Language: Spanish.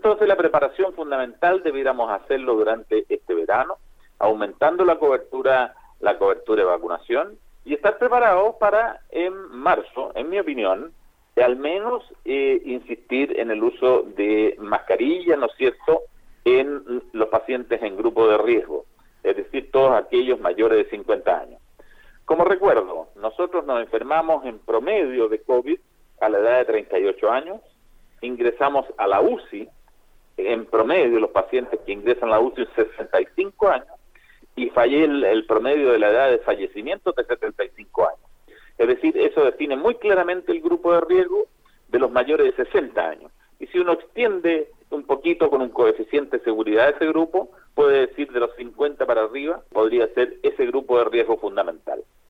entonces la preparación fundamental debiéramos hacerlo durante este verano, aumentando la cobertura de vacunación y estar preparados para en marzo, en mi opinión, al menos insistir en el uso de mascarillas, ¿no es cierto?, en los pacientes en grupo de riesgo, es decir, todos aquellos mayores de 50 años. Como recuerdo, nosotros nos enfermamos en promedio de COVID a la edad de 38 años, ingresamos a la UCI, en promedio los pacientes que ingresan a la UCI 65 años, y el promedio de la edad de fallecimiento de 75 años. Es decir, eso define muy claramente el grupo de riesgo de los mayores de 60 años. Y si uno extiende un poquito con un coeficiente de seguridad de ese grupo, puede decir de los 50 para arriba, podría ser ese grupo de riesgo fundamental.